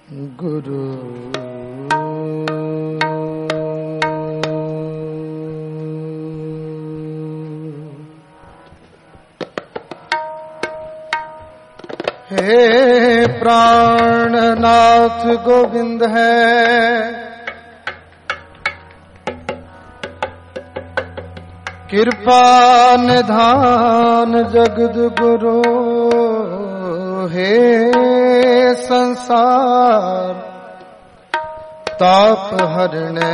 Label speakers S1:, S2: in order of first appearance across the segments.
S1: गुरु हे प्राणनाथ गोविंद है, कृपा निधान जगद गुरु। हे संसार ताप हरणे,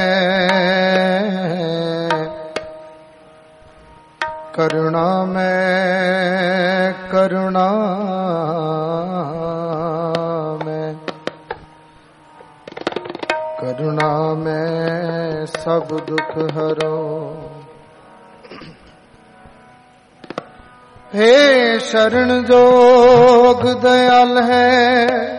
S1: करुणा में करुणा में करुणा में सब दुख हरो। हे शरण जोग दयाल है,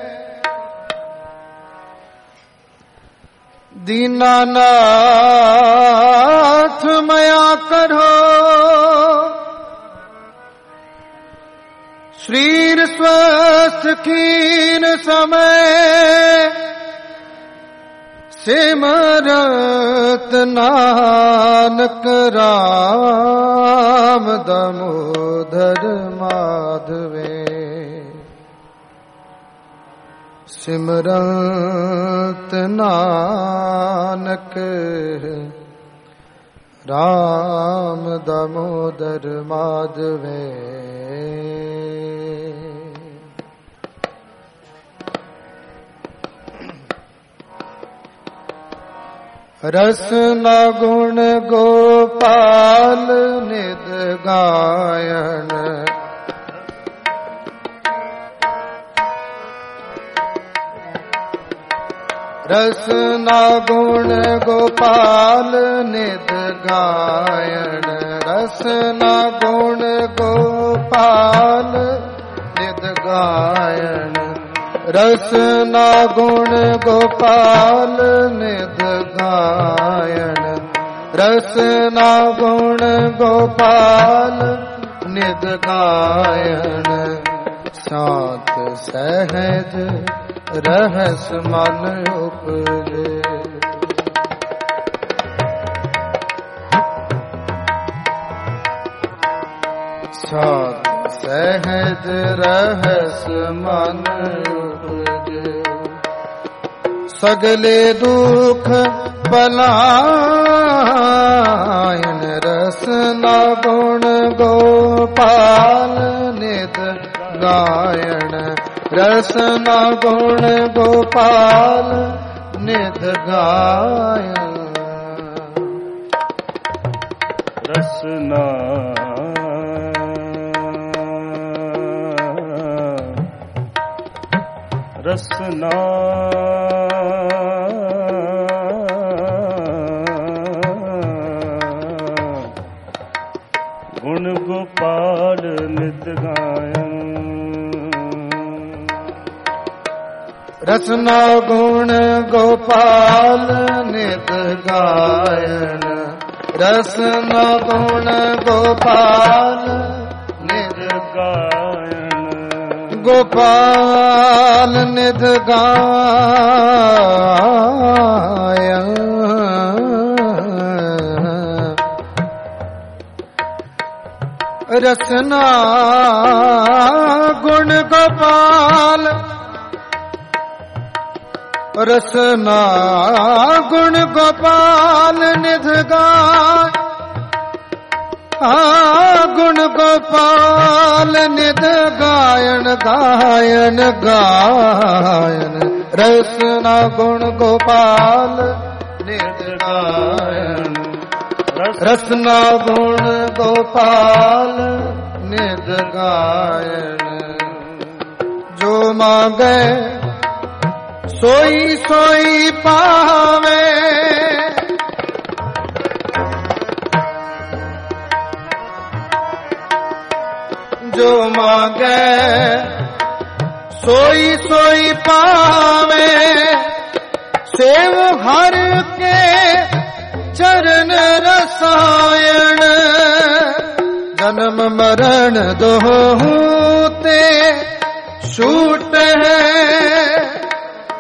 S1: दीनानाथ मया करो। शरीर स्वस्थ खीन समय, सिमरत नानक राम दामोदर माधवे। सिमरत नानक राम दामोदर माधवे। रसना गुण गोपाल निद गायन, रसना गुण गोपाल निद गायन। रसना गुण गोपाल निद गायन। रसना गुण गोपाल निद गायन। रसना गुण गोपाल निद गायन। शांत सहज रहस मन उपजे, शांत सहज रहस मन उपजे। सगले दुख पलायन। रसना गुण गोपाल निद गायन। रसना गुण गोपाल निध गायन। रसना रसना गुण गोपाल निध गायन। रसना गुण गोपाल निध गायन। रसना गुण गोपाल निध गायन। गोपाल निध गायन। रसना गुण गोपाल। रसना गुण गोपाल निध गाय। गुण गोपाल निध गायन गायन गायन। रसना गुण गोपाल निध गायन। रसना गुण गोपाल निध गायन। जो मांगे सोई सोई पावे, जो मांगे सोई सोई पावे। सेव हर के चरण रसायन। जन्म मरण दोहू ते छूट है,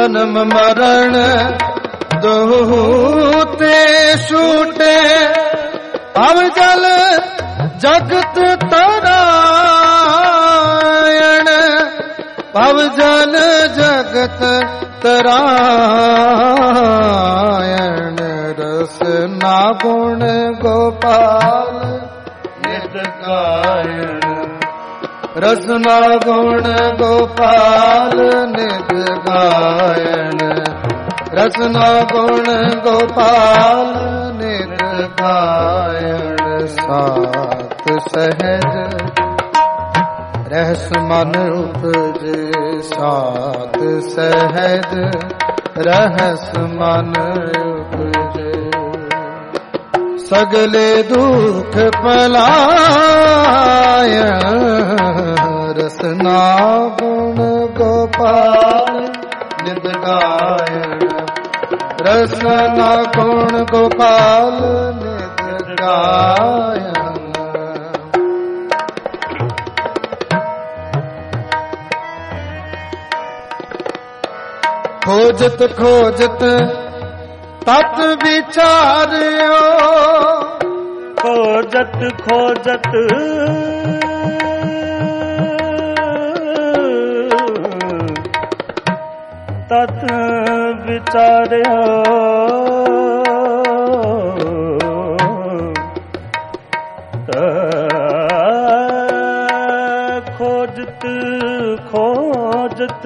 S1: जन्म मरण दोते छूटे, अब जल जगत तरायण, अब जल जगत तरायण। रसना गुण गोपाल नित गायन, रसना गुण गोपाल नित गायन, रसना गुण गोपाल नित गायन। सात सहज रहस मन उपजे, सात सहज रहस मन उपजे। सगले दुख पलाय, रसना गुण गोपाल नित गायन, रसना गुण गोपाल नित गायन। खोजत खोजत तत विचार्यो,
S2: खोजत खोजत तत विचार्यो, खोजत खोजत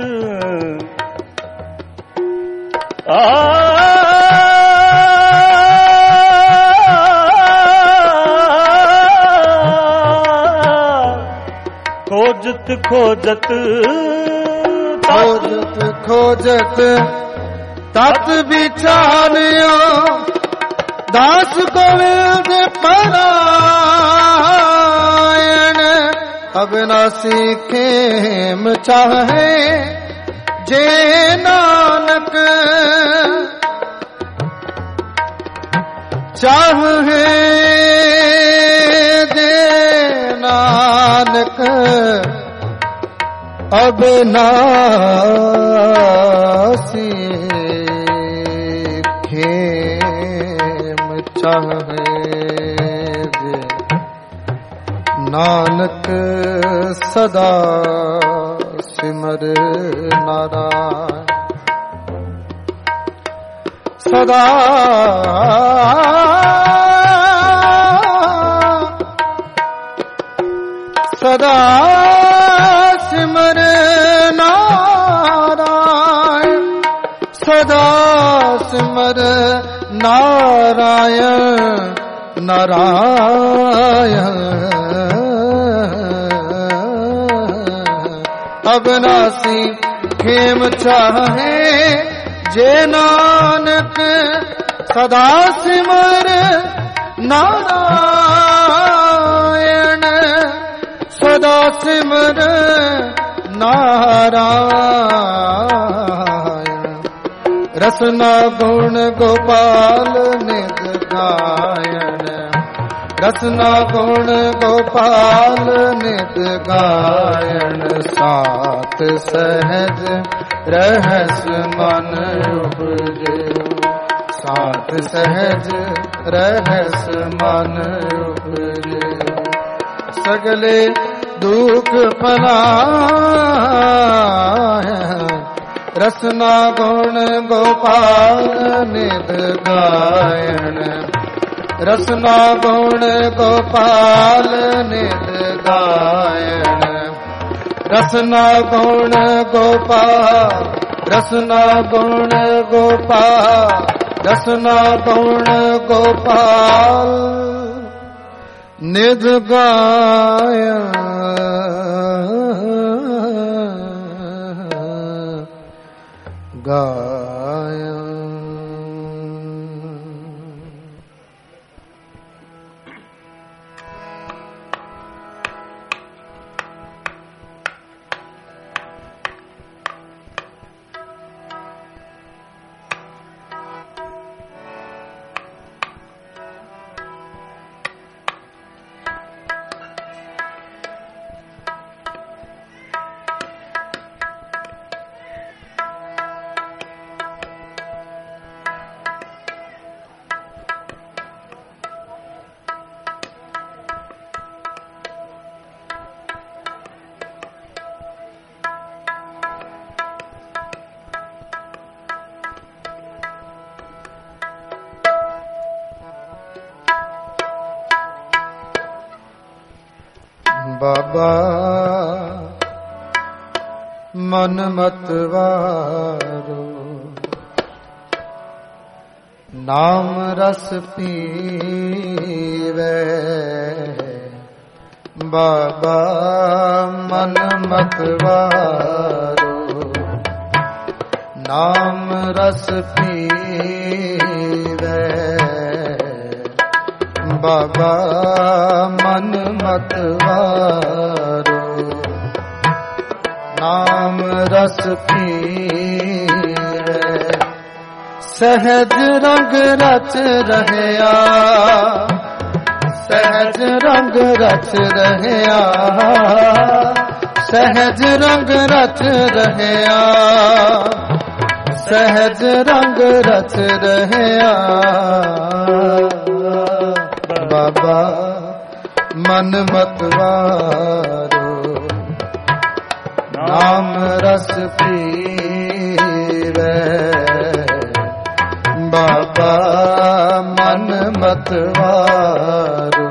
S2: खोजत खोजत
S1: खोजत खोजत तत विचार्यो, दास गोविंद परायण। अविनाशी खेम चाहे जे नानक, चाहे जे नानक। अविनाशी खेम चाहे जे नानक, सदा सिमर नारायण, सदा सदा सिमर नारायण, सदा सिमर नारायण नारायण। अविनाशी खेम चाहे जे नानक, सदा सिमर नारायण, सदा सिमर नारायण। रसना गुण गोपाल नित गायन, रसना गुण गोपाल नित गायन। सात सहज रहस मन उपजे, सात सहज रहस मन उपजे। सगले दुख पलाय, रसना गुण गोपाल नित गायन, रसना गुण गोपाल नित गायन। रसना गुण गोपाल, रसना गुण गोपाल, रसना गुण गोपाल नित गायन गायन। ਬਾਬਾ ਮਨ ਮਤਵਾਰੋ ਨਾਮ ਰਸ ਪੀਵੇ ਬਾਬਾ ਮਨ ਮਤਵਾਰੋ ਨਾਮ ਰਸ ਪੀਵੇ ਬਾਬਾ ਮਨ ਮਤਵਾਰੋ ਨਾਮ ਰਸ ਪੀਵੇ ਸਹਿਜ ਰੰਗ ਰਚ ਰਹਿਆ ਸਹਿਜ ਰੰਗ ਰਚ ਰਹਿਆ ਸਹਿਜ ਰੰਗ ਰਚ ਰਹਿਆ ਸਹਿਜ ਰੰਗ ਰਚ ਰਹਿਆ ਬਾਬਾ ਮਨ ਮਤਵਾਰੋ ਨਾਮ ਰਸ ਪੀਵੇ ਬਾਬਾ ਮਨ ਮਤਵਾਰੋ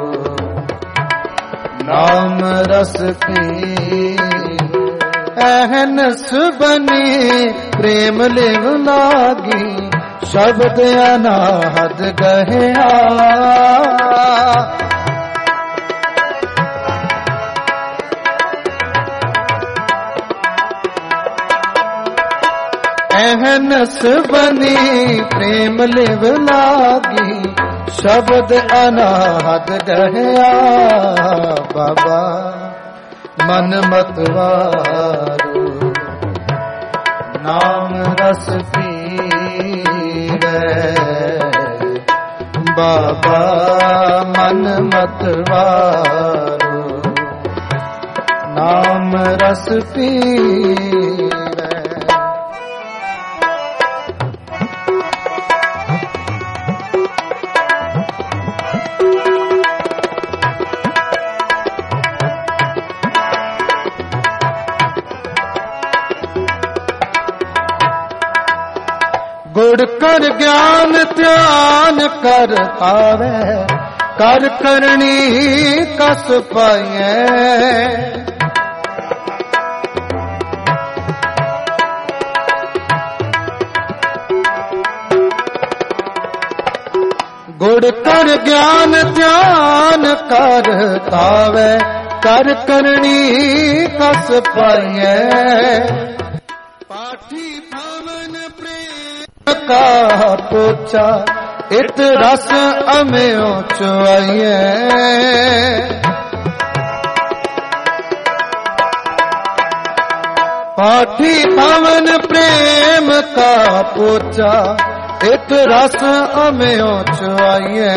S1: ਨਾਮ ਰਸ ਪੀਵੇ ਅਹਨਸ ਬਨੀ ਪ੍ਰੇਮ ਲਿਵ ਲਾਗੀ ਸ਼ਬਦ ਅਨਾਹਦ ਗਹਿਆ ਅਹਨਸ ਬਨੀ ਪ੍ਰੇਮ ਲਿਵ ਲਾਗੀ ਸ਼ਬਦ ਅਨਾਹਦ ਗਹਿਆ ਬਾਬਾ ਮਨ ਮਤਵਾਰੋ ਨਾਮ ਰਸ ਪੀਵੇ ਬਾਬਾ ਮਨ ਮਤਵਾਰੋ ਨਾਮ ਰਸ ਪੀਵੇ ਗੁੜ ਕਰ ਗਿਆਨ ਧਿਆਨ ਕਰ ਆਵੇ ਕਰ ਕਰਨੀ ਕਸ ਪਾਈਐ ਗੁੜ ਕਰ ਗਿਆਨ ਧਿਆਨ ਕਰ ਆਵੇ ਕਰ ਕਰਨੀ ਕਸ ਪਾਈਐ ਪਾਠੀ ਭਵਨ ਕਾ ਪੋਚਾ ਇਤ ਰਸ ਅਮਿਓ ਚੁਆਈਐ ਪਾਠੀ ਪਵਨ ਪ੍ਰੇਮ ਕਾ ਪੋਚਾ ਇਤ ਰਸ ਅਮਿਓ ਚੁਆਈਐ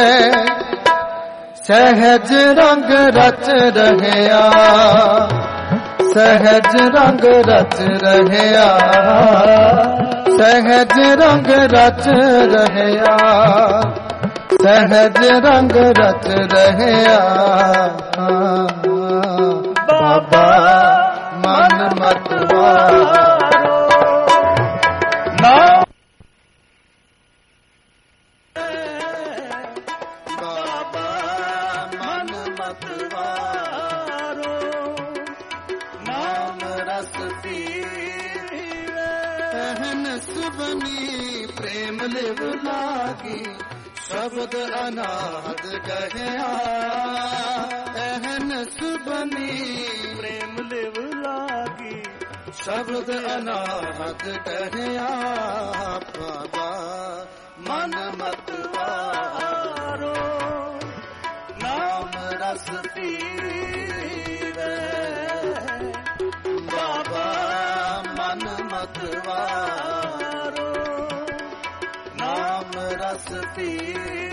S1: ਸਹਿਜ ਰੰਗ ਰਚ ਰਹਿਆ ਸਹਿਜ ਰੰਗ ਰਚ ਰਹਿਆ ਸਹਿਜ ਰੰਗ ਰਚ ਰਹਿਆ ਸਹਿਜ ਰੰਗ ਰਚ ਰਹਿਆ ਬਾਬਾ ਮਨ ਮਤਵਾਰੋ ਨਾਮ ਬਾਬਾ ਮਨ ਮਤਵਾਰੋ ਨਾਮ ਰਸ ਪੀਵੇ ਅਹਨਸ ਬਨੀ ਪ੍ਰੇਮ ਲਿਵ ਲਾਗੀ ਸ਼ਬਦ ਅਨਾਹਦ ਗਹਿਆ ਅਹਨਸ ਬਨੀ
S2: ਪ੍ਰੇਮ ਲਿਵ ਲਾਗੀ
S1: ਸ਼ਬਦ ਅਨਾਹਦ ਗਹਿਆ ਬਾਬਾ ਮਨ ਮਤਵਾਰੋ ਨਾਮ ਰਸ ਪੀਵੇ ਬਾਬਾ ਮਨ ਮਤਵਾਰੋ ਨਾਮ ਰਸ ਪੀਵੇ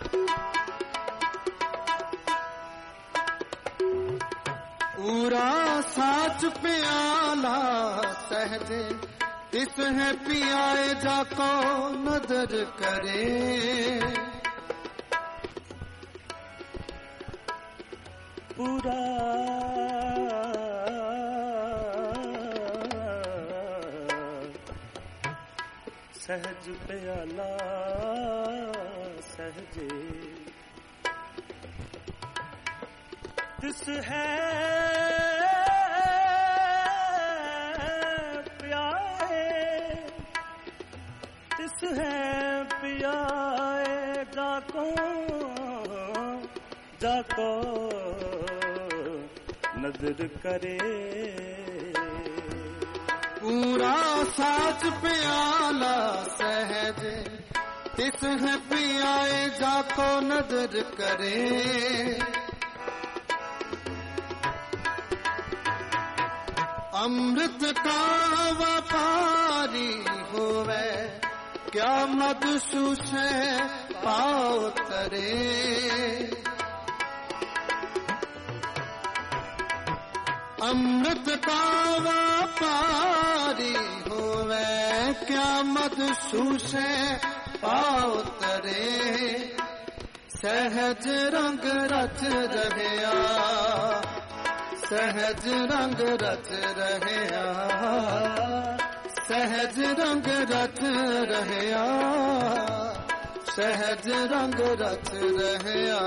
S1: ਪੂਰਾ साच प्याला सहजे तिस है पियाए जाको नदर करे।
S2: पूरा सहज प्याला सहजे तिस है पियाए जाको नजर करे।
S1: पूरा साच प्याला सहज तिस है पियाए जाको नजर करे। अमृत का व्यापारी होवे क्या मधुसूस पाओ तरे। अमृत का व्यापारी होवे क्या मधुसूस पाओ तरे। सहज रंग रच रहया सहज रंग रच रहया सहज रंग रच रहया सहज रंग रच रहया।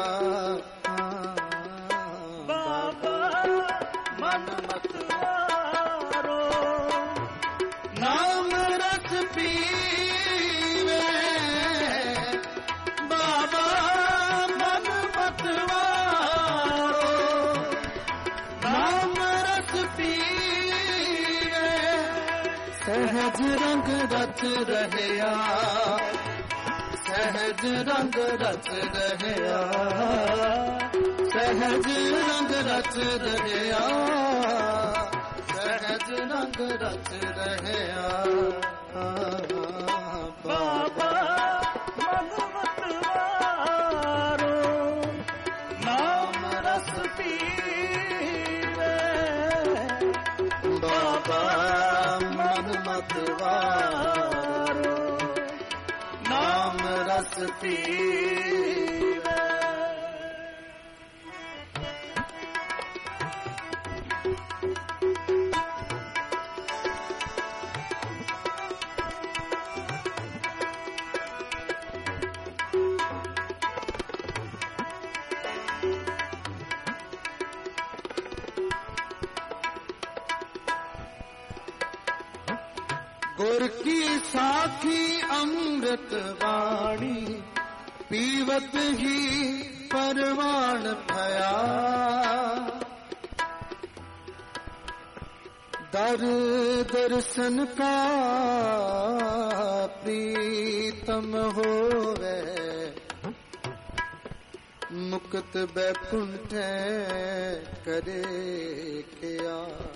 S2: बाबा मन मतवारो
S1: नाम रस पीवे। बाबा मन मतवारो नाम रस पीवे। सहज रंग रच रहया सहज रंग रच रहया सहज रंग रच रहया सहज रंग रच रहया।
S2: बाबा मन मतवारो नाम रस पीवे।
S1: बाबा मन मतवारो नाम रस पीवे। गुर की साखी अमृत वाणी पीवत ही परवान भया। दर दर्शन का प्रीतम होवे मुक्त बैकुंठ करे क्या।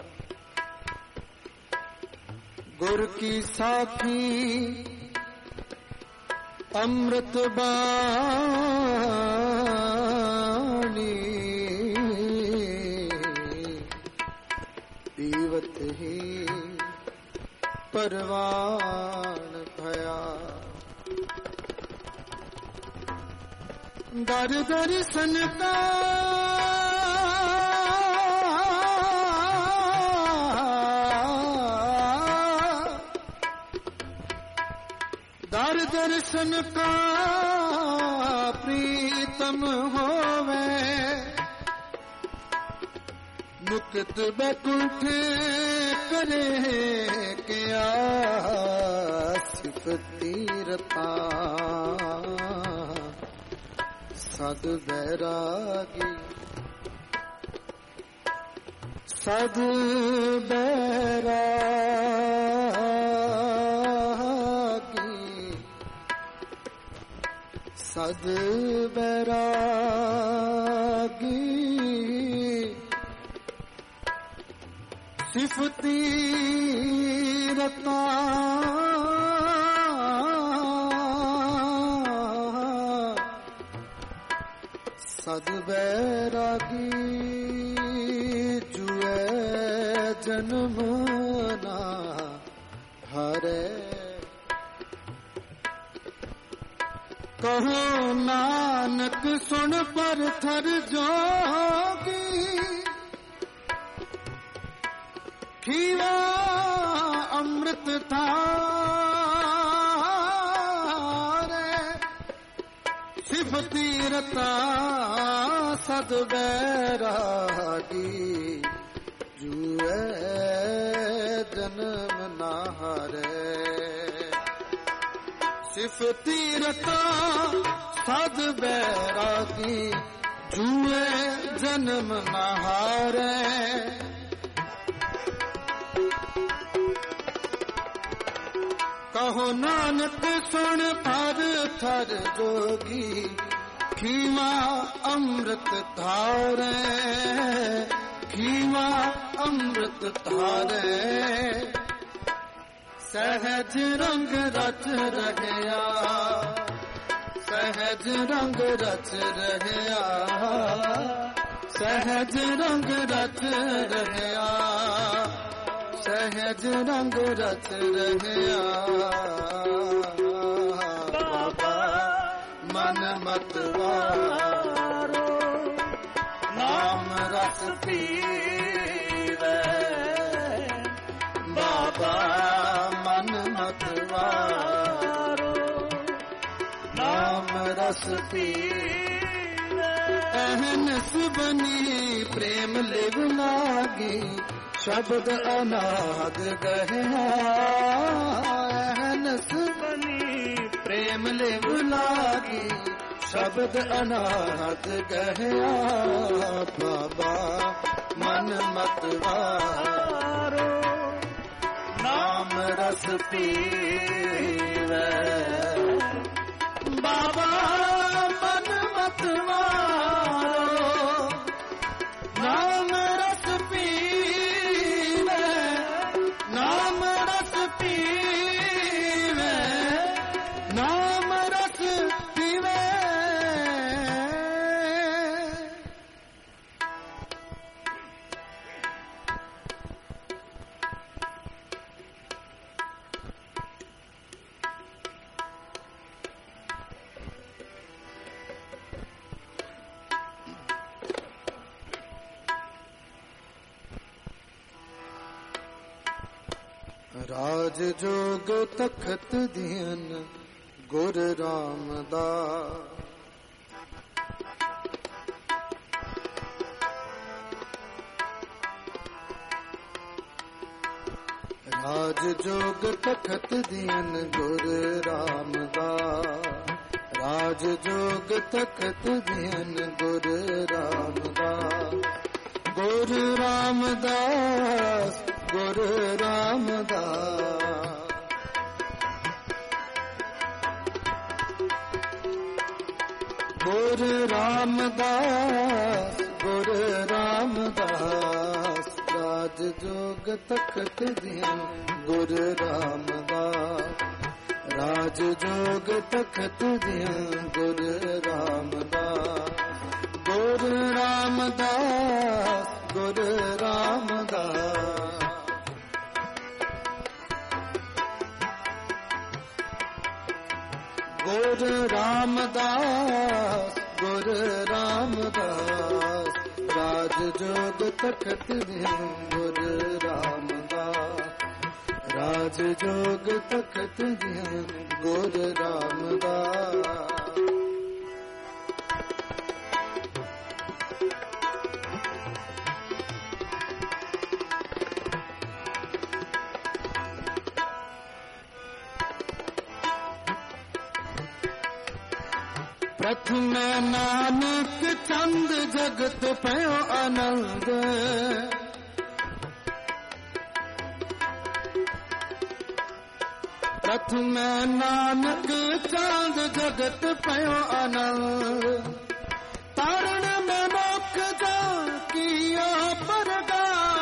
S1: गुर की साखी अमृत बाणी पीवत ही परवान भया। दर दर्शन का दर दर्शन का प्रीतम होवे मुक्त बैकुंठ करे क्या। सिफती रता सद बैरागी सद बैरागी सद बैरागी सिफती रता सद बैरागी जुए जन्म ना हरे। कहो नानक सुन पर थर जोगी, खीवा अमृत थारे। सिफती रता सद बैरागी, जुए जन्म ना हारे। सिफती रता सद बैरागी, जुए जन्म ना हारे। कहो नानक सुन पर थर जोगी, खीवा अमृत धारे। खीवा अमृत धारे। सहज रंग रच रहया, सहज रंग रच रहया। सहज रंग रच रहया, सहज रंग रच रहया। बाबा मन मतवारो, नाम रस पीवे। बाबा मन मतवारो, नाम रस पीवे। अहनस बनी प्रेम लिव लागी, शब्द अनाद गहया। अहनस बनी प्रेम लिव लागी, शब्द अनाद गहया। बाबा मन मतवारो, नाम रस पीवे। बाबा मन मतवारो, नाम रस पीवे। नाम रस पीवे, नाम रस पीवे। राज जोग तखत दियन गुर रामदास। राज जोग तखत दियन गुर रामदास। राज जोग तखत दियन गुर रामदास। गुरु रामदास, गुरु रामदास। गुरु रामदास, गुरु रामदास। राज जोग तखत दियन गुरु रामदास। राज जोग तखत दियन गुरु रामदास। गुरु रामदास, गुरु रामदास। गुरु रामदास, गुरु रामदास। राज जोग तखत दियन गुरु रामदास। राज जोग तखत दियन गुरु रामदास। प्रथम नानक चंद जगत पयो आनंद। प्रथम नानक चंद जगत पयो आनंद। तारण में मोख जा किया परगा।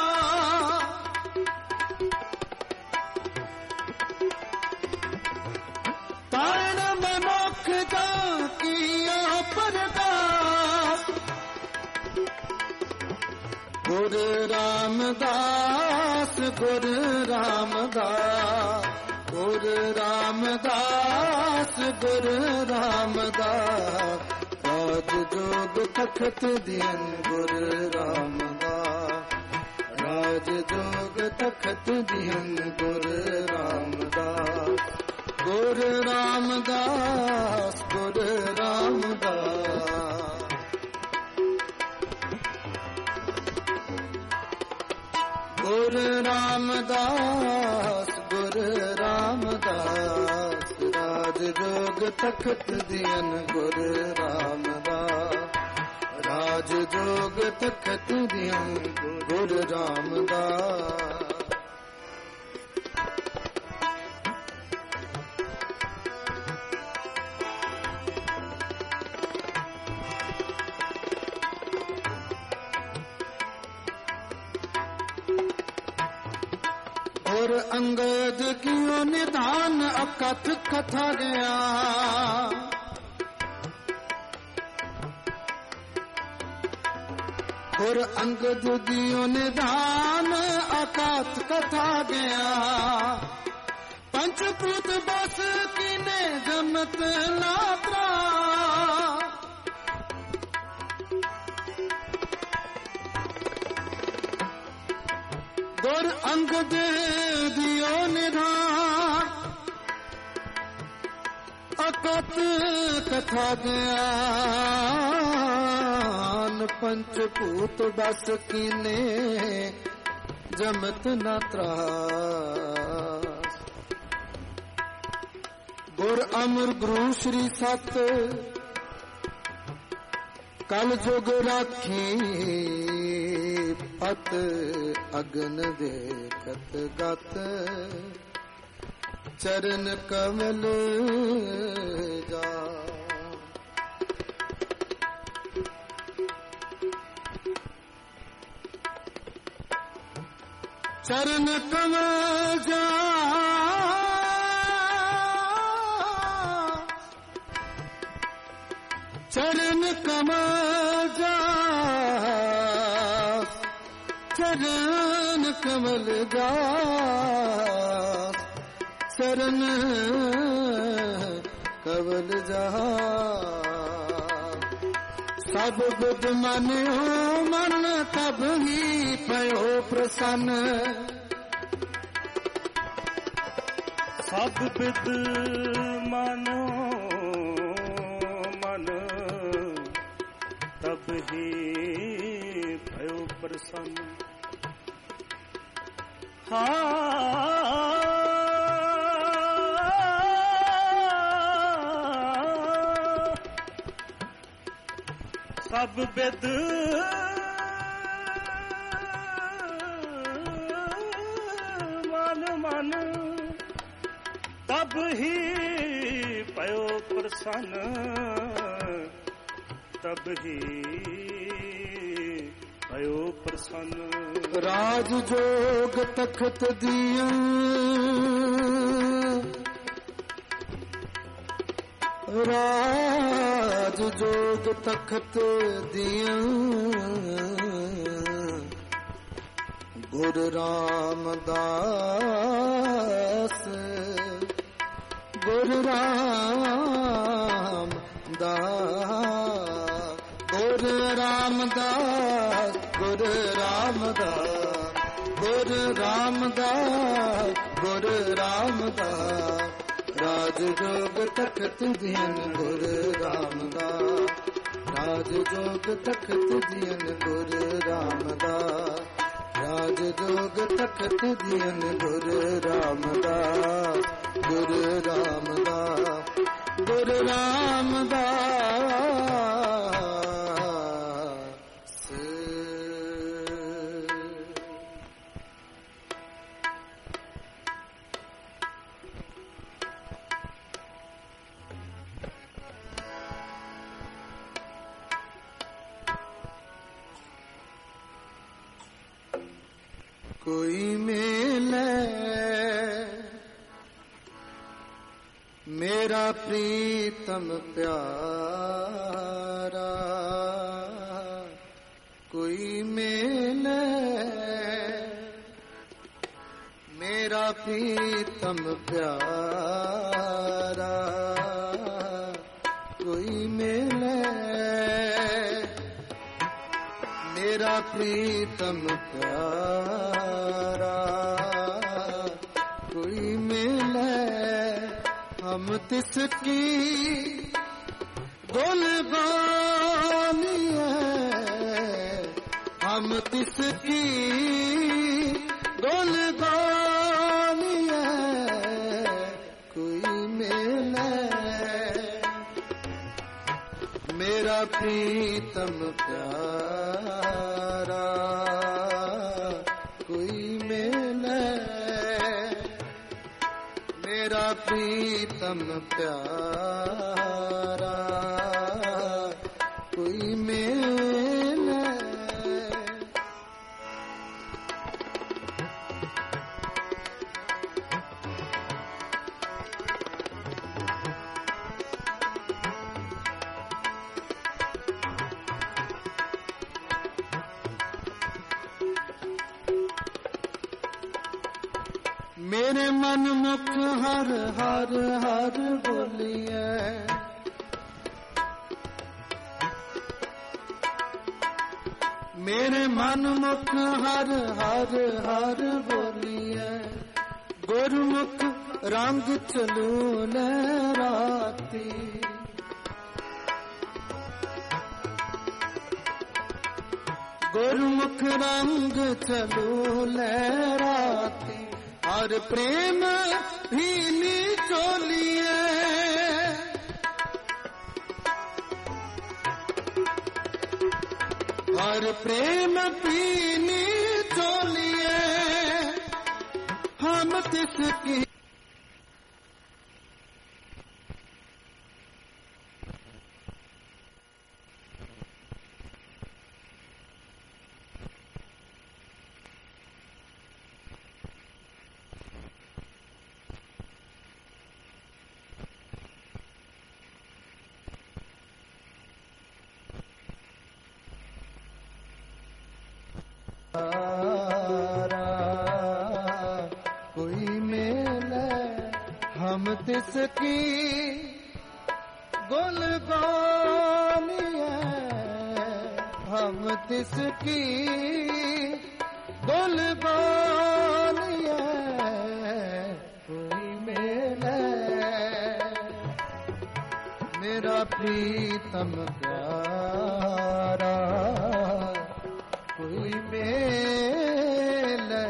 S1: तारण में मोख जा किया परगा। गुर गुरु रामदास गुरु रामदास गुरु रामदास गुरु रामदास राज जोग तखत दियन गुरु रामदास राज जोग तखत दियन गुरु रामदास गुरु रामदास गुरु रामदास गुरु रामदास गुरु रामदास राज जोग तखत दियन गुरु रामदास राज जोग तखत दियन गुरु रामदास और अंगद कियो निधान अकथ कथा गया और अंगद दियो निधान अकथ कथा गया पंचपूत बस कीने जमत लात्रा और अंगद दियो निधान अकथ कथा ज्ञान पंचभूत बस कीने जमत न त्रास गुर अमर गुरु श्री सत कल जुग राखी पत अगन देखत गत चरण कमल जा चरण कमल जा चरण कमल जा चरण कमल जा शरण कमल जा सब बुध मान्यो मन तब ही भयो प्रसन्न
S2: सब विद मानो मन तब ही भयो प्रसन्न सब विद मन तब ही भयो प्रसन्न तब ही भयो प्रसन्न
S1: राज जोग तखत दिया राज जोग तखत दिया गुरु रामदास गुरु रामदास गुरु रामदास गुरु रामदास गुरु रामदास गुरु रामदास राज जोग तखत दियन गुरु रामदास राज जोग तखत दियन गुरु रामदास राज जोग तखत दियन गुरु रामदास गुरु रामदास गुरु रामदास कोई मिले मेरा प्रीतम प्यारा कोई कोई मिले मेरा प्रीतम प्यारा, कोई मिले मेरा प्रीतम प्यारा, कोई मिले हम तिसकी गुलबानी है, हम तिसकी गुलबानी है, कोई मिले मेरा प्रीतम प्यारा, कोई मिले मेरा प्रीतम प्यारा, कोई मिले। मेरे मन मुख हर हर हर बोलिए, मेरे मन मुख हर हर हर बोलिए, गुरमुख रंग चलू लहराती, गुरमुख रंग चलू लहराती, और प्रेम भीनी चोलिए, और प्रेम भीनी चोलिए, हम तिसकी कोई मिले हम तिसकी गुलबानी है, हम तिसकी गुलबानी है, कोई मिले मेरा प्रीतम प्यारा, कोई मिले।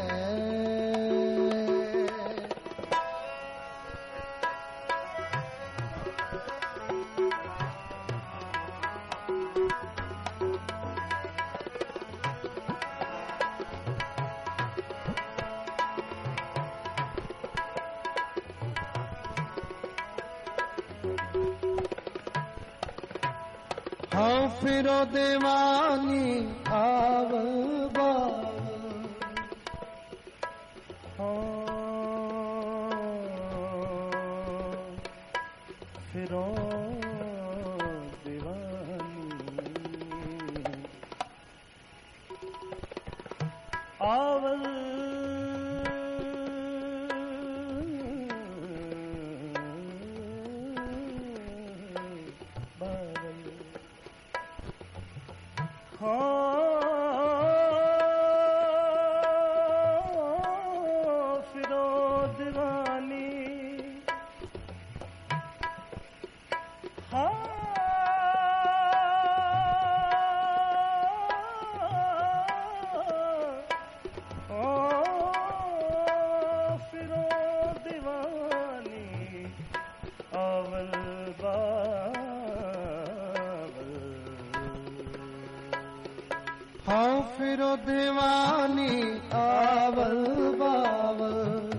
S1: हाँ फिरो दीवानी आवल बावल, फिरो दीवानी आवल फिरो दीवानी, फिरो दीवानी आवल बावल, हाँ फिरो दीवानी आवल बावल,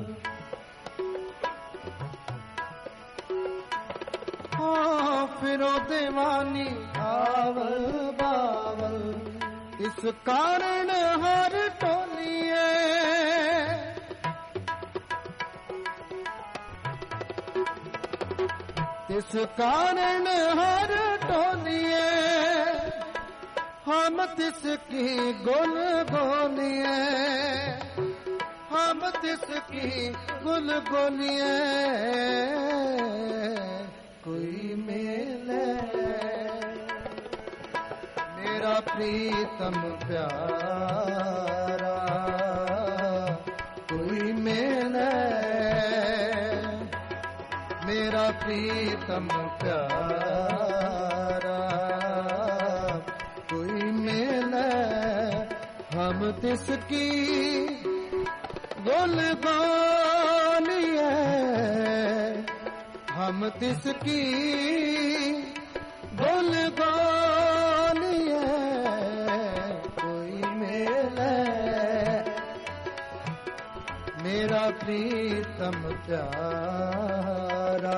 S1: हाँ फिरो दीवानी आवल बावल, इस कारण हर टोलिए, इस कारण हर टोलिए, हम तिसकी गुल गोलिए, हम तिसकी गुल गोलिए, कोई मिले मेरा प्रीतम प्यारा, कोई मिले मेरा प्रीतम प्यारा, कोई मिले हम तिसकी गुल गोलिए, हम तिसकी गुल गोलिए, कोई मिले मेरा प्रीतम प्यारा,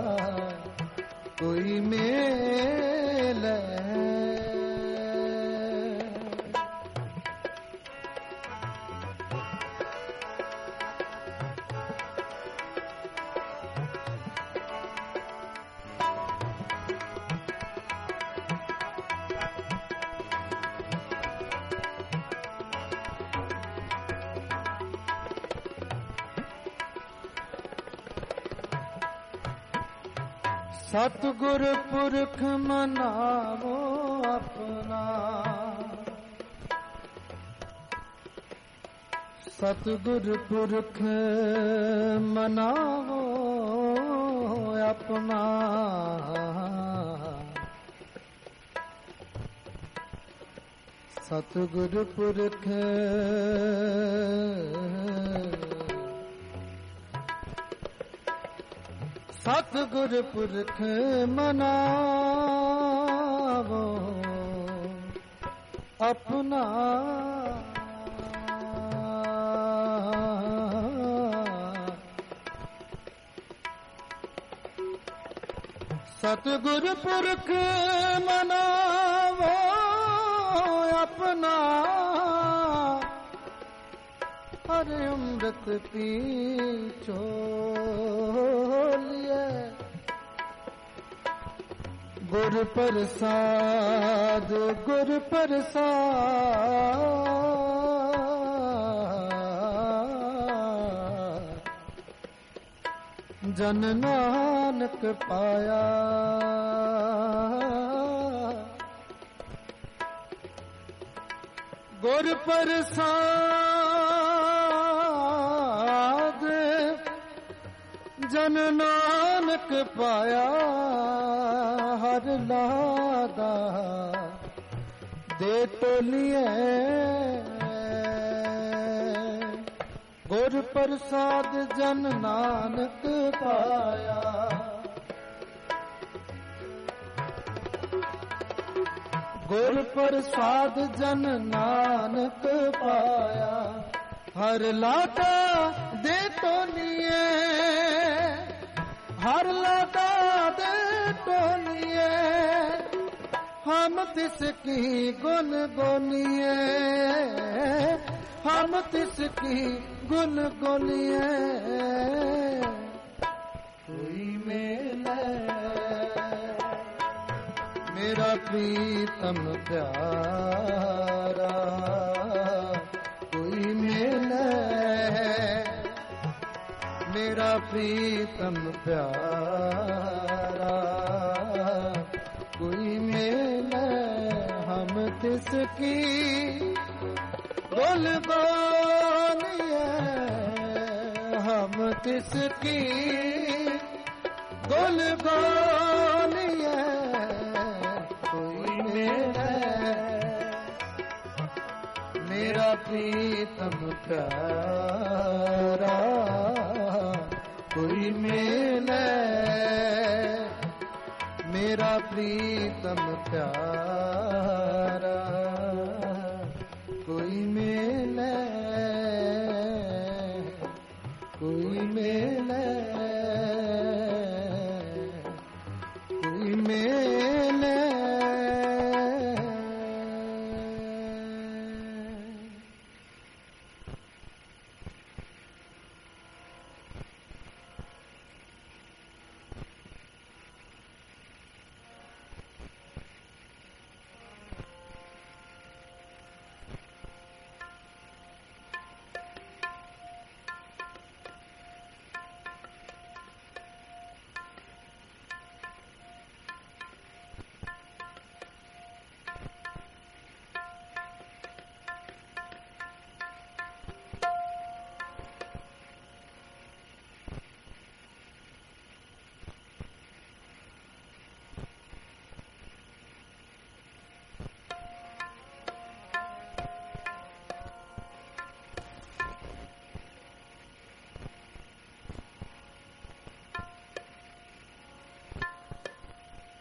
S1: कोई मिले। सतगुर पुरख मनावो अपना, सतगुर पुरख मनावो अपना, सतगुर पुरख सतगुर पुरख मनावो अपना, सतगुर पुरख मनावो अपना, हर अमृत पीछो गुर प्रसाद, गुर प्रसाद जन नानक पाया, गुर प्रसाद जन नानक पाया, हर लादा दे टोलिए, गुर प्रसाद जन नानक पाया, गुर प्रसाद जन नानक पाया, हर लादा दे टोलिए, हर लादा दे टोलिए, हम तिसकी गुन गोलिए, हम तिसकी गुन गोलिए, कोई मिले मेरा प्रीतम प्यारा, कोई मिले मेरा प्रीतम प्यारा, कोई मिले हम तिसकी गुल गोलिए, हम तिसकी गुल गोलिए, कोई मिले मेरा प्रीतम प्यारा, कोई मिले मेरा प्रीतम प्यारा, कोई मिले, कोई मिले, कोई मिले।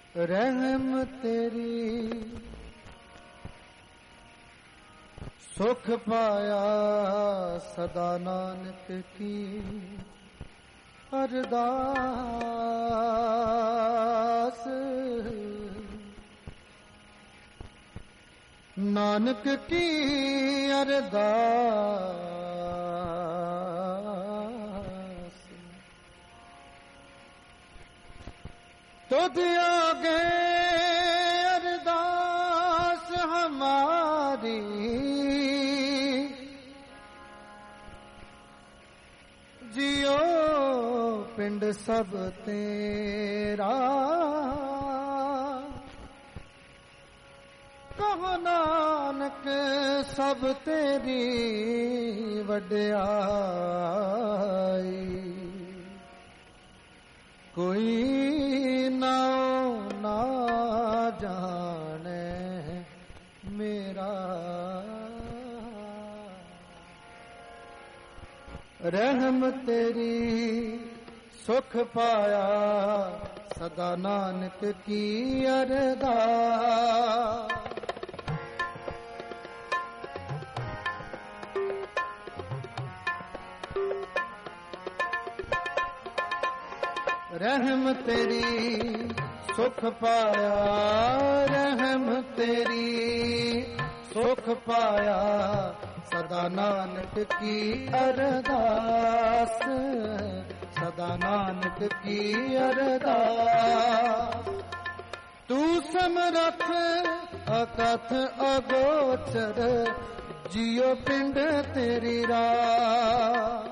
S1: रहम तेरी सुख पाया सदा नानक की अरदास। नानक की अरदास। तुझ आगे अरदास हमारी, जियो पिंड सब तेरा। कहो नानक सब तेरी वड्याई। कोई नाओ ना जाने मेरा। रहम तेरी सुख पाया सदा नानक की अरदास। रहम तेरी सुख पाया, रहम तेरी सुख पाया सदा नानक की अरदास। सदा नानक की अरदास। तू समरथ अकथ अगोचर, जियो पिंड तेरी राह।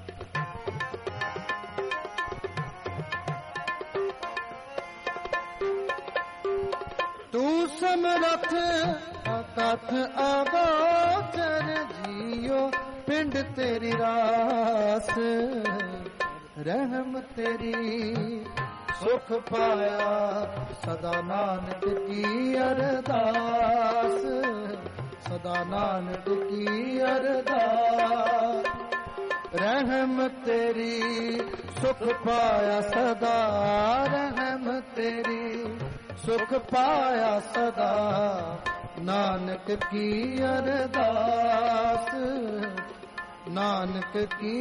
S1: तू समरथ अकथ अगोचर, जियो पिंड तेरी रास। रहम तेरी सुख पाया सदा नानक की अरदास। सदा नानक की अरदास। रहम तेरी सुख पाया सदा, रहम तेरी सुख पाया सदा नानक की अरदास। नानक की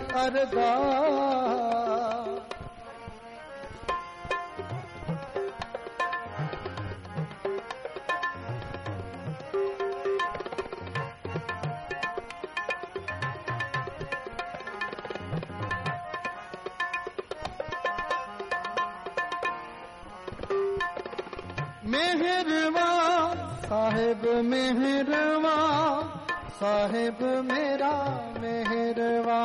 S1: अरदास। मेहरवा साहिब मेहरवा, साहिब मेरा मेहरवा।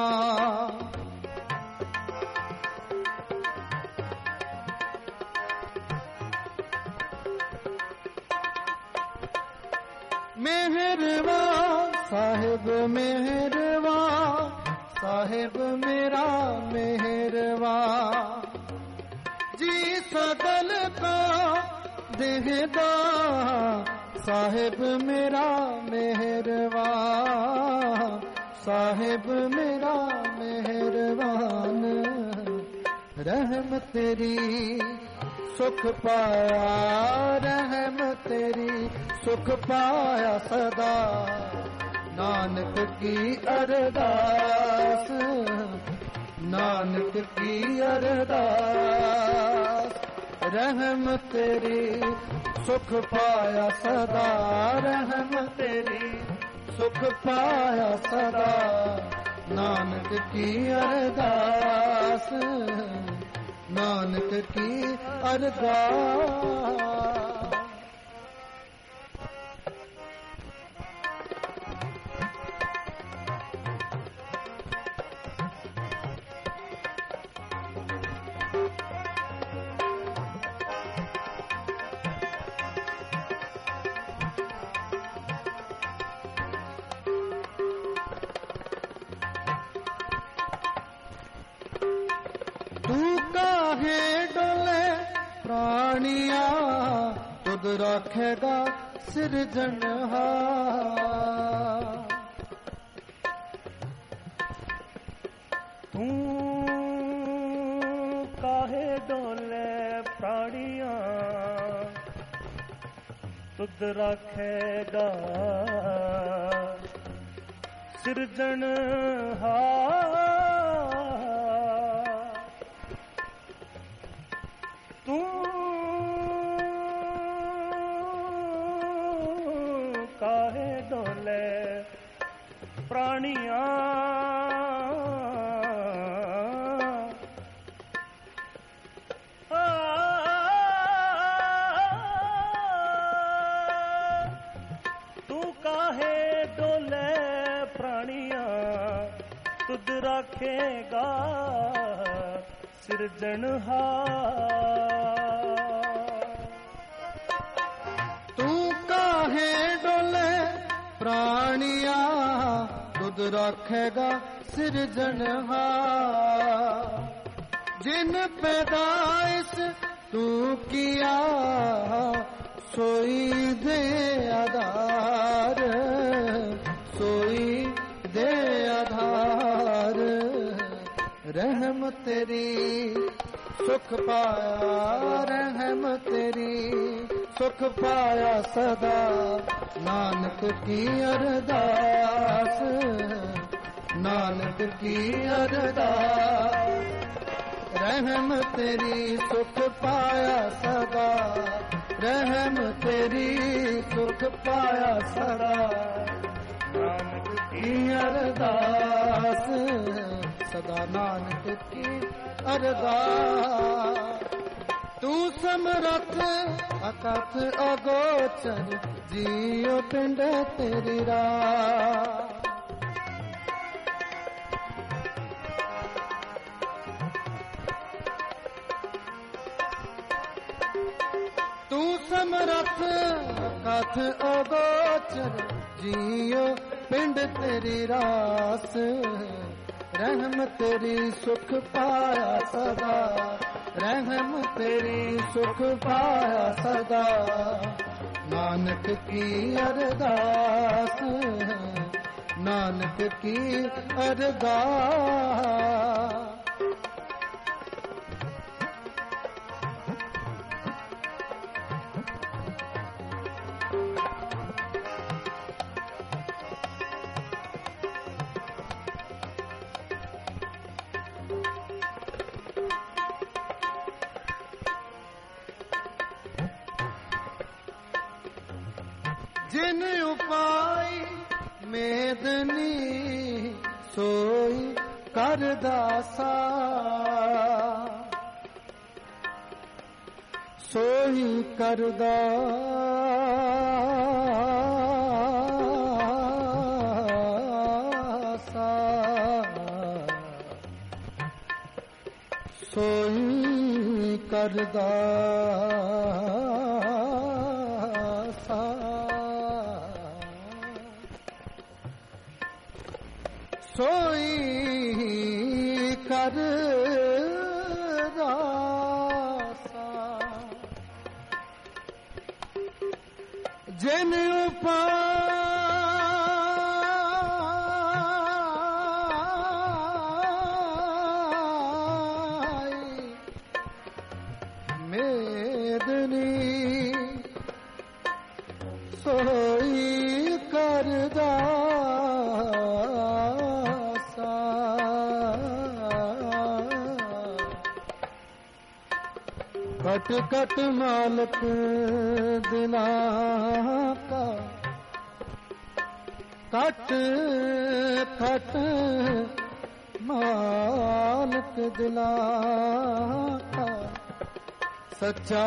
S1: मेहरवा साहिब मेहरवा, साहिब मेरा मेहरवा। जी सदल का देहदा, साहिब मेरा मेहरवा। साहिब मेरा मेहरबान। रहम तेरी सुख पाया, रहम तेरी सुख पाया सदा नानक की अरदास। नानक की अरदास। रहम तेरी सुख पाया सदा, रहम तेरी सुख पाया सदा नानक की अरदास। नानक की अरदास। तू काहे डोले प्राणिया, तुद रखेगा सिरजनहार।
S2: तू काहे डोले प्राणिया, ਤੁਧ ਰਾਖੇਗਾ ਸਿਰਜਣਹਾਰ। ਤੂੰ ਕਾਹੇ ਡੋਲੇ ਪ੍ਰਾਣੀਆਂ ਤੁਧ ਰਾਖੇਗਾ ਸਿਰਜਣਹਾਰ।
S1: ਤੂੰ ਕਾਹੇ ਡੋਲੇ ਪ੍ਰਾਣੀਆਂ ਤੁਧ ਰਾਖੇਗਾ ਸਿਰਜਣਹਾਰ। ਜਿਨ ਪੈਦਾਇਸ਼ ਤੂੰ ਕੀਆ ਸੋਈ ਦੇ ਆਧਾਰ, ਸੋਈ ਦੇ ਆਧਾਰ। ਰਹਿਮ ਤੇਰੀ ਸੁਖ ਪਾਇਆ, ਰਹਿਮ ਤੇਰੀ ਸੁਖ ਪਾਇਆ ਸਦਾ। ਨਾਨਕ ਕੀ ਅਰਦਾਸ, ਨਾਨਕ ਕੀ ਅਰਦਾਸ। ਰਹਿਮ ਤੇਰੀ ਸੁਖ ਪਾਇਆ ਸਦਾ, ਰਹਿਮ ਤੇਰੀ ਸੁਖ ਪਾਇਆ ਸਦਾ। ਨਾਨਕ ਕੀ ਅਰਦਾਸ, ਸਦਾ ਨਾਨਕ ਕੀ ਅਰਦਾਸ। ਤੂੰ ਸਮਰੱਥ ਅਕਥ ਅਗੋਚਰ, ਜੀਉ ਪਿੰਡ ਤੇਰੀ ਰਾਹ। ਤੂੰ ਸਮਰੱਥ ਅਕਥ ਅਗੋਚਰ, ਜੀਉ ਪਿੰਡ ਤੇਰੀ ਰਾਸ। ਰਹਿਮ ਤੇਰੀ ਸੁਖ ਪਾਇਆ ਸਦਾ, ਰਹਿਮ ਤੇਰੀ ਸੁਖ ਪਾਇਆ ਸਦਾ। ਨਾਨਕ ਕੀ ਅਰਦਾਸ, ਨਾਨਕ ਕੀ ਅਰਦਾਸ। ਜਿਨ ਉਪਾਈ ਮੇਦਨੀ ਸੋਈ ਕਰਦਾਸਾ, ਸੋਈ ਕਰਦਾਸਾ। ਸੋਈ ਕਰਦਾਸਾ। ਸੋਈ ਕਰਦਾਸਾ। ਜਿਨ ਉਪਾਈ ਮੇਦਨੀ ਸੋਈ ਕਰਦਾਸਾ। ਕਟ ਕਟ ਮਾਲਕ ਦਿਲਾਂ ਕਾ, ਕਟ ਕਟ ਮਾਲਕ ਦਿਲਾਂ ਕਾ। ਸੱਚਾ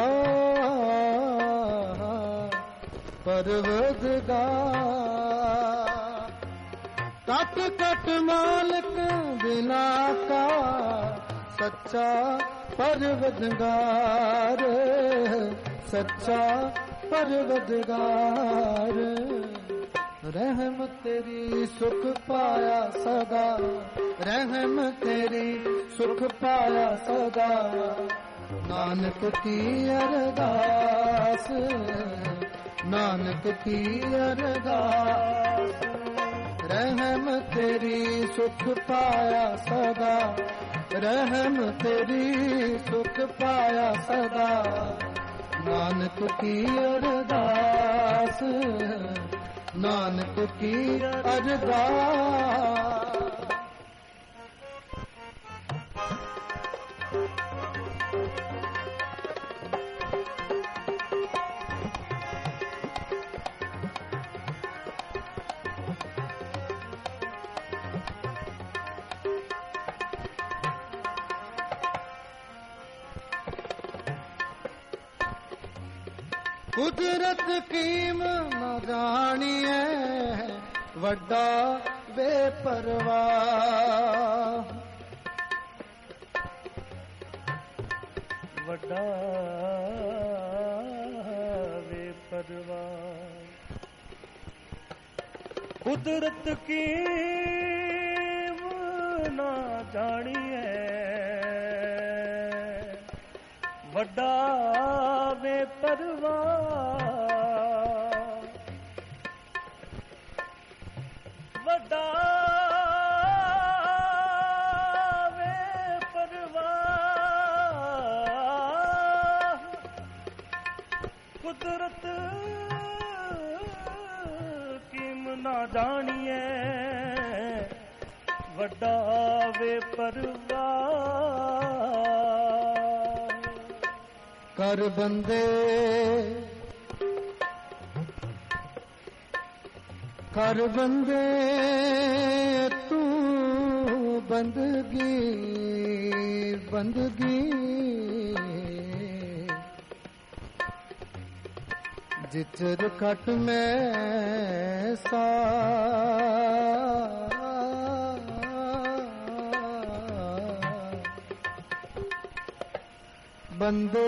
S1: ਪਰਵਰਦਗਾਰ। ਕਟ ਕਟ ਮਾਲਕ ਦਿਲਾਂ ਕਾ, ਸੱਚਾ ਪਰਵਰਦਗਾਰ, ਸੱਚਾ ਪਰਵਰਦਗਾਰ। ਰਹਿਮ ਤੇਰੀ ਸੁਖ ਪਾਇਆ ਸਦਾ, ਰਹਿਮ ਤੇਰੀ ਸੁਖ ਪਾਇਆ ਸਦਾ। ਨਾਨਕ ਕੀ ਅਰਦਾਸ, ਨਾਨਕ ਕੀ ਅਰਦਾਸ। ਰਹਿਮ ਤੇਰੀ ਸੁਖ ਪਾਇਆ ਸਦਾ, ਰਹਿਮ ਤੇਰੀ ਸੁਖ ਪਾਇਆ ਸਦਾ। ਨਾਨਕ ਕੀ ਅਰਦਾਸ, ਨਾਨਕ ਕੀ ਅਰਦਾਸ। ਕੁਦਰਤ ਕੀਮ ਨ ਜਾਣੀਐ, ਵੱਡਾ ਬੇਪਰਵਾਹ।
S2: ਵੱਡਾ ਬੇਪਰਵਾਹ। ਕੁਦਰਤ ਕੀਮ ਨ ਜਾਣੀਐ, ਵੱਡਾ ਬੇਪਰਵਾਹ। ਵੱਡਾ ਬੇਪਰਵਾਹ। ਕੁਦਰਤ ਕੀਮ ਨਾ ਜਾਣੀਐ, ਵੱਡਾ ਬੇਪਰਵਾਹ।
S1: ਕਰ ਬੰਦੇ ਕਰ ਬੰਦੇ ਤੂੰ ਬੰਦਗੀ ਬੰਦਗੀ, ਜਿਚਰ ਘਟ ਮੈਂ ਸਾ। ਬੰਦੇ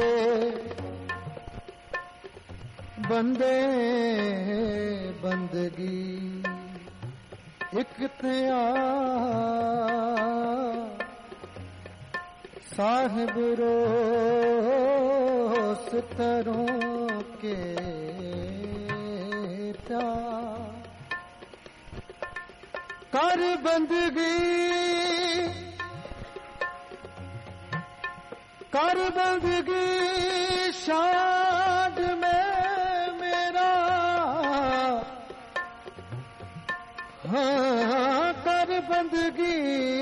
S1: ਬੰਦੇ ਬੰਦਗੀ ਇਕ ਤਿਆ, ਸਾਹਿਬ ਰੋਸ ਤਰੋਂ ਕੇ ਪਿਆਰ। ਕਰ ਬੰਦਗੀ ਕਰ ਬੰਦਗੀ, ਸ਼ਾਦ ਮੈਂ ਮੇਰਾ। ਹਾਂ ਕਰ ਬੰਦਗੀ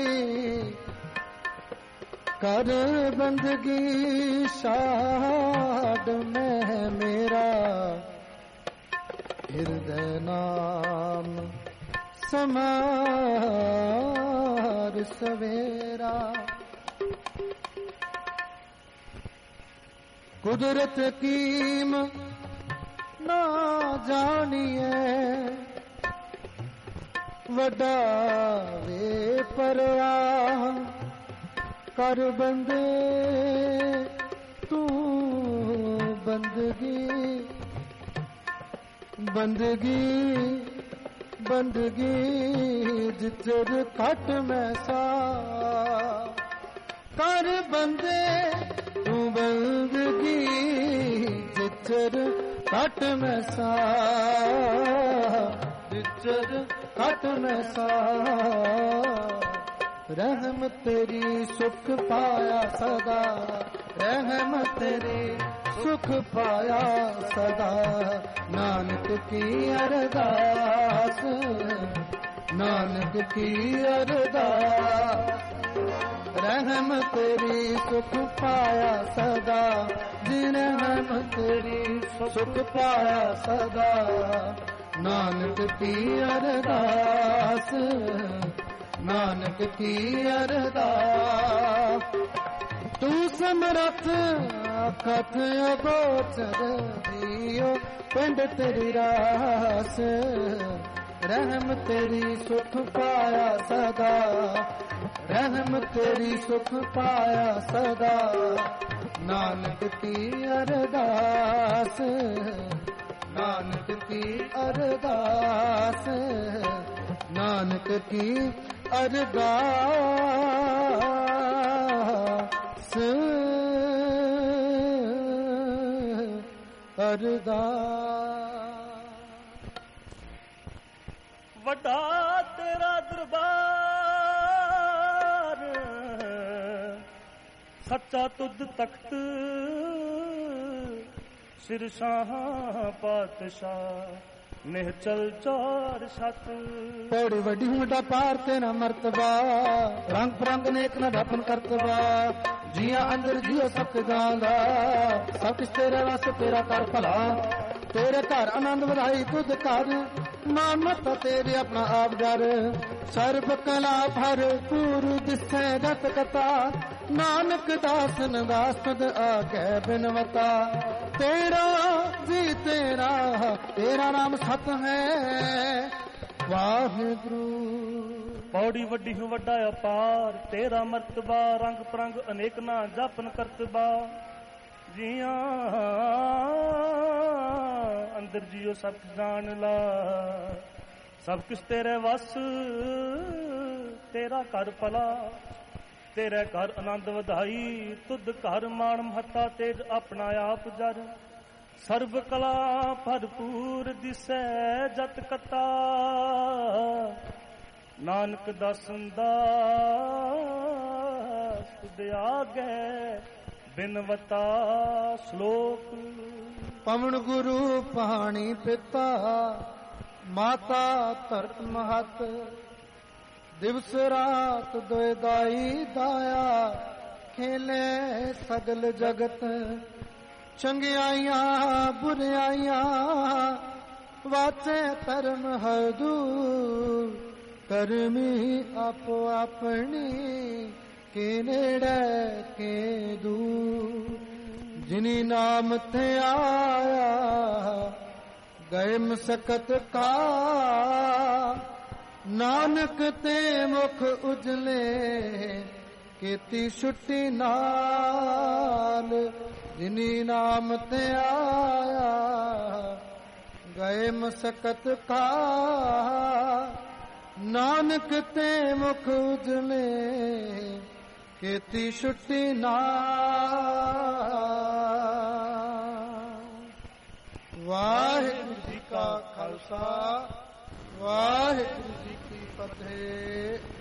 S1: ਕਰ ਬੰਦਗੀ, ਸ਼ਾਦ ਮੈਂ ਮੇਰਾ। ਹਿਰਦੈ ਨਾਮ ਸਮਾਰ ਸਵੇਰਾ। ਕੁਦਰਤ ਕੀਮ ਨਾ ਜਾਣੀਐ, ਵੱਡਾ ਬੇਪਰਵਾਹ। ਕਰ ਬੰਦੇ ਤੂੰ ਬੰਦਗੀ ਬੰਦਗੀ ਬੰਦਗੀ, ਜਿਚਰ ਘਟ ਮੈਂ ਸਾ। ਕਰ ਬੰਦੇ ਤੂੰ ਬੰਦਗੀ, ਜਿਚਰ ਘਟ ਮੈਂ ਸਾ। ਜਿਚਰ ਘਟ ਮੈਂ ਸਾ। ਰਹਿਮ ਤੇਰੀ ਸੁਖ ਪਾਇਆ ਸਦਾ, ਰਹਿਮ ਤੇਰੀ ਸੁਖ ਪਾਇਆ ਸਦਾ। ਨਾਨਕ ਕੀ ਅਰਦਾਸ, ਨਾਨਕ ਕੀ ਅਰਦਾਸ। ਰਹਿਮ ਤੇਰੀ ਸੁਖ ਪਾਇਆ ਸਦਾ, ਜਿਨ ਰਹਿਮ ਤੇਰੀ ਸੁਖ ਪਾਇਆ ਸਦਾ। ਨਾਨਕ ਕੀ ਅਰਦਾਸ, ਨਾਨਕ ਕੀ ਅਰਦਾਸ। ਤੂੰ ਸਮਰੱਥ ਅਖਤ ਅਗੋਚਰ ਜੀਓ, ਪਿੰਡ ਤੇਰੀ ਰਾਸ। ਰਹਿਮ ਤੇਰੀ ਸੁਖ ਪਾਇਆ ਸਦਾ, ਰਹਿਮ ਤੇਰੀ ਸੁਖ ਪਾਇਆ ਸਦਾ। ਨਾਨਕ ਕੀ ਅਰਦਾਸ, ਨਾਨਕ ਕੀ ਅਰਦਾਸ। ਨਾਨਕ ਕੀ ਅਰਦਾਸ, ਅਰਦਾਸ।
S2: ਵੱਡਾ ਤੇਰਾ ਦਰਬਾਰ, ਸੱਚਾ ਤੁਧ ਤਖਤ। ਸਿਰਸ਼ਾਹ ਪਾਤਸ਼ਾਹ ਨਿਹਚਲ ਚੌਰ ਸਤ।
S1: ਪੌੜੀ ਵੱਡੀ ਵੱਡਾ ਪਾਰ ਤੇਰਾ ਮਰਤਬਾ, ਰੰਗ ਬਰੰਗ ਨੇਕ ਨਾ ਢਾਪਨ ਕਰਤਬਾ। ਜੀਆਂ ਅੰਦਰ ਜੀਓ ਸਭ ਤੇ ਜਾਂਦਾ, ਸਭ ਕਿਸ ਤੇਰੇ ਵਾਸਤੇ ਤੇਰਾ ਕਰ ਭਲਾ। ਤੇਰੇ ਘਰ ਆਨੰਦ ਵਧਾਈ ਤੁਧ ਘਰ, ਨਾਨਕ ਤੇਰੇ ਆਪਣਾ ਆਪ ਡਰ। ਸਰਬ ਕਲਾ ਭਰਪੂਰ ਦਿਸੈ ਜਤ ਕਥਾ, ਨਾਨਕ ਦਾਸਨ ਦਾਸ ਤਦ ਆਗੇ ਬਿਨਵਤਾ। ਤੇਰਾ ਵੀ ਤੇਰਾ, ਤੇਰਾ ਨਾਮ ਸਤ ਹੈ ਵਾਹਿਗੁਰੂ।
S2: ਪੌੜੀ ਵੱਡੀ ਵੱਡਾ ਅਪਾਰ ਤੇਰਾ ਮਰਤਬਾ, ਰੰਗ ਪਰੰਗ ਅਨੇਕ ਨਾ ਜਾਪਨ ਕਰਤਬਾ। ਜੀਆਂ ਅੰਦਰ ਜੀਓ ਸਭ ਜਾਣ ਲਾ, ਸਭ ਕਿਸ ਤੇਰੇ ਵਸ ਤੇਰਾ ਘਰ ਭਲਾ। ਤੇਰੇ ਘਰ ਆਨੰਦ ਵਧਾਈ ਤੁਧ ਘਰ ਮਾਣ ਮਹੱਤਾ ਤੇਜ ਆਪਣਾ ਆਪ ਜਰ। ਸਰਬ ਕਲਾ ਭਰਪੂਰ ਦਿਸੈ ਜਤ ਕਤਾ, ਨਾਨਕ ਦਾਸਨ ਦਾਸ ਤੁਧ ਆਗੇ ਬਿਨਵਤਾ। ਸ਼ਲੋਕ।
S1: ਪਵਨ ਗੁਰੂ ਪਾਣੀ ਪਿਤਾ, ਮਾਤਾ ਧਰਤ ਮਹਤ। ਦਿਵਸ ਰਾਤ ਦੋਇ ਦਾਈ ਦਾਇਆ, ਖੇਲੇ ਸਗਲ ਜਗਤ। ਚੰਗਿਆਈਆਂ ਬੁਰਿਆਈਆਂ ਵਾਚੇ ਧਰਮ ਹਦੂਰ। ਕਰਮੀ ਆਪੋ ਆਪਣੀ, ਕੇ ਨੇੜੇ ਕੇ ਦੂਰ। ਜਿਨੀ ਨਾਮ ਤੇ ਆਇਆ, ਗਏ ਮਸਕਤ ਕਾ। ਨਾਨਕ ਤੇ ਮੁਖ ਉਜਲੇ, ਕੀਤੀ ਛੁੱਟੀ ਨਾਲ। ਜਿਨੀ ਨਾਮ ਤੇ ਆਇਆ, ਗਏ ਮਸਕਤ ਕਾ। ਨਾਨਕ ਤੇ ਮੁਖ ਉਜਲੇ, ਕੀਤੀ ਛੁੱਟੀ ਨਾਲ। ਵਾਹਿਗੁਰੂ ਜੀ ਕਾ ਖਾਲਸਾ, ਵਾਹਿਗੁਰੂ ਜੀ ਕੀ ਫਤਿਹ।